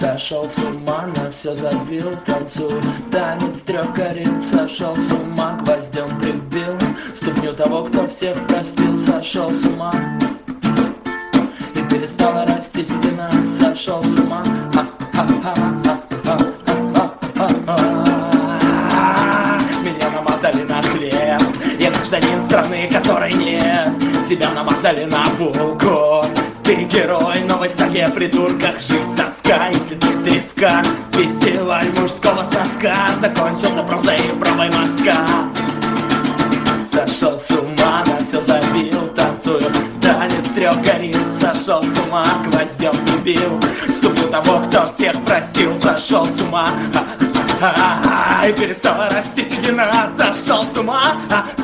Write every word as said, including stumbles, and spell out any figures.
Сошел с ума, на все забил, танцую танец трех кориц. Сошел с ума, гвоздем прибил ступню того, кто всех простил. Сошел с ума, и перестала расти спина. Сошел с ума, меня намазали на хлеб. Я гражданин страны, которой нет. Тебя намазали на булку. Ты герой новой саге о придурках. Жить тоска, если ты треска. Фестиваль мужского соска закончился прозой и пробой мозга. Сошел с ума, на все забил, танцую танец трех гориц. Сошел с ума, гвоздем прибил ступню того, кто всех простил. Сошел с ума, и перестала расти седина. Сошел с ума,